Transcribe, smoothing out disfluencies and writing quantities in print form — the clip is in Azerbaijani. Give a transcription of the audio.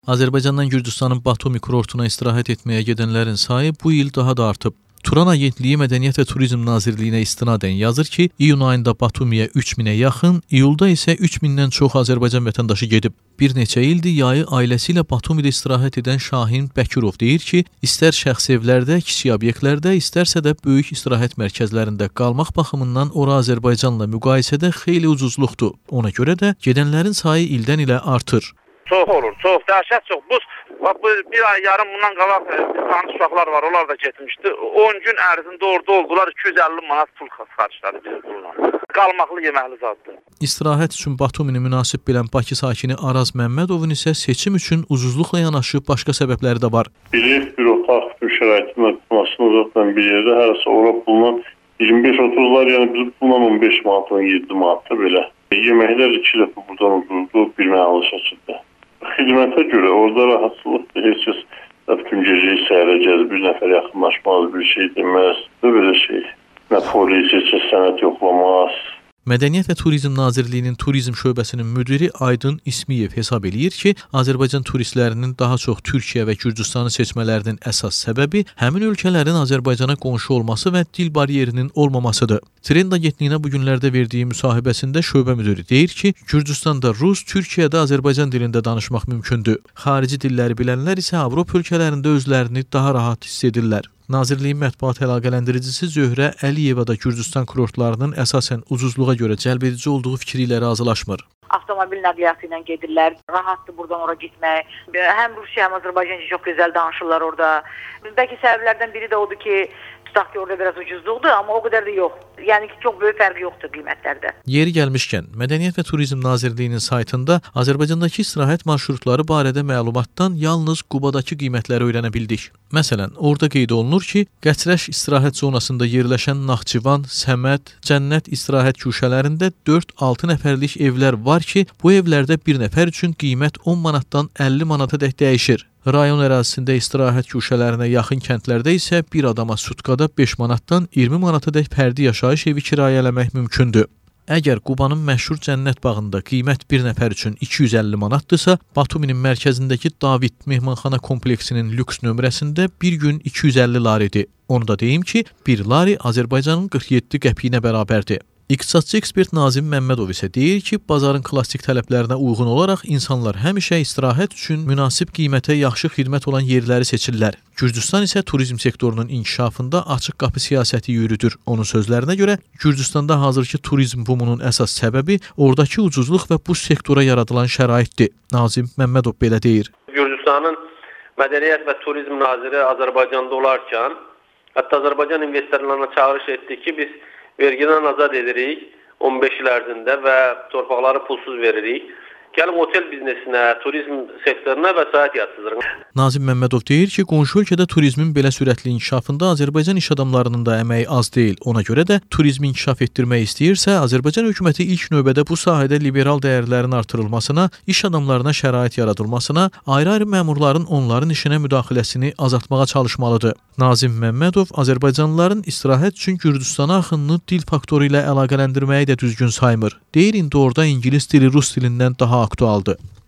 Azərbaycandan Gürcüstanın Batumi kurortuna istirahət etməyə gedənlərin sayı bu il daha da artıb. Turan Agentliyi Mədəniyyət və Turizm Nazirliyinə istinadən yazır ki, iyun ayında Batumiyə 3000-ə yaxın, iyulda isə 3000-dən çox Azərbaycan vətəndaşı gedib. Bir neçə ildir yayı ailəsi ilə Batumidə istirahət edən Şahin Bəkirov deyir ki, istər şəxsi evlərdə, kiçik obyektlərdə, istərsə də böyük istirahət mərkəzlərində qalmaq baxımından ora Azərbaycanla müqayisədə xeyli ucuzluqdur. Ona görə də gedənlərin sayı ildən ilə artır. Çox olur, çox, dəhşət çox. Bu bir ay yarım bundan qabaq tanış uşaqlar var, onlar da getmişdi. 10 gün ərzində orada oldular, 250 manat pul xərclədi bizim pulla. Qalmaqlı yeməkli zaddır. İstirahət üçün Batumini münasib bilən Bakı sakini Araz Məmmədovun isə seçim üçün ucuzluqla yanaşı başqa səbəbləri də var. Bir otaq, bir şəraitin tutmasını uzaqdan bir yerdə hərəsə ora bulunan 25-30'lar, yəni bizim bulunan 15 manat, 17 manat da belə. Yeməklər 2 dəfə buradan ucuzdu, bir mənalı şəkildə. Xidmətə görə orada rahatsızlıqdır, heç kəs bütün gecəyi səhərə gəzib, bir nəfər yaxınlaşmaz, bir şey deməz, belə şey. Nə polis, heç kəs sənət yoxlamaz. Mədəniyyət və Turizm Nazirliyinin Turizm şöbəsinin müdiri Aydın İsmiyev hesab eləyir ki, Azərbaycan turistlərinin daha çox Türkiyə və Gürcüstanı seçmələrinin əsas səbəbi həmin ölkələrin Azərbaycana qonşu olması və dil bariyerinin olmamasıdır. Trend agentliyinə bu günlərdə verdiyi müsahibəsində şöbə müdiri deyir ki, Gürcüstanda rus, Türkiyədə Azərbaycan dilində danışmaq mümkündür. Xarici dilləri bilənlər isə Avropa ölkələrində özlərini daha rahat hiss edirlər. Nazirliyin mətbuat əlaqələndiricisi Zöhrə Əliyeva da Gürcüstan kurortlarının əsasən ucuzluğa görə cəlbedici olduğu fikri ilə razılaşmır. Avtomobil nəqliyyatı ilə gedirlər, rahatdır buradan ora getmək. Həm Rusiya, həm Azərbaycan çox gözəl danışırlar orada. Bəlkə səbəblərdən biri də odur ki, tutaq ki, orada biraz ucuzluqdur, amma o qədər də yox. Yəni ki, çox böyük fərqi yoxdur qiymətlərdə. Yeri gəlmişkən, Mədəniyyət və Turizm Nazirliyinin saytında Azərbaycandakı istirahət marşrutları barədə məlumatdan yalnız Qubadakı qiymətləri öyrənə bildik. Məsələn, orada qeyd olunur ki, Qəçrəş istirahət zonasında yerləşən Naxçıvan, Səməd, Cənnət istirahət güşələrində 4-6 nəfərlik evlər var ki, bu evlərdə bir nəfər üçün qiymət 10 manatdan 50 manatadək dəyişir. Rayon ərazisində istirahət güşələrinə yaxın kəndlərdə isə bir adama sutkada 5 manatdan 20 manatadək fərdi yaşayış evi kirayələmək mümkündür. Əgər Qubanın məşhur Cənnət bağında qiymət bir nəfər üçün 250 manatdırsa, Batuminin mərkəzindəki David mehmanxana kompleksinin lüks nömrəsində bir gün 250 laridir. Onu da deyim ki, 1 lari Azərbaycanın 47 qəpiyinə bərabərdir. İqtisadçı ekspert Nazim Məmmədov isə deyir ki, bazarın klassik tələblərinə uyğun olaraq insanlar həmişə istirahət üçün münasib qiymətə yaxşı xidmət olan yerləri seçirlər. Gürcüstan isə turizm sektorunun inkişafında açıq qapı siyasəti yürüdür. Onun sözlərinə görə, Gürcüstanda hazırki turizm bumunun əsas səbəbi oradakı ucuzluq və bu sektora yaradılan şəraitdir. Nazim Məmmədov belə deyir. Gürcüstanın Mədəniyyət və Turizm Naziri Azərbaycanda olarkən, hətta Azərbaycan investorlarına çağırış etdi ki, biz vergiden azad edirik 15 il ərzində və torpaqları pulsuz veririk. Gəlib otel biznesinə, turizm sektoruna vəsait yatsıdırıq. Nazim Məmmədov deyir ki, qonşu ölkədə turizmin belə sürətli inkişafında Azərbaycan iş adamlarının da əməyi az deyil. Ona görə də turizmi inkişaf etdirmək istəyirsə, Azərbaycan hökuməti ilk növbədə bu sahədə liberal dəyərlərin artırılmasına, iş adamlarına şərait yaradılmasına, ayrı-ayrı məmurların onların işinə müdaxiləsini azaltmağa çalışmalıdır. Nazim Məmmədov Azərbaycanlıların istirahət üçün Gürcüstana axınını dil faktoru ilə əlaqələndirməyi də düzgün saymır. Deyir, indi orada ingilis dili rus dilindən daha aktualdır.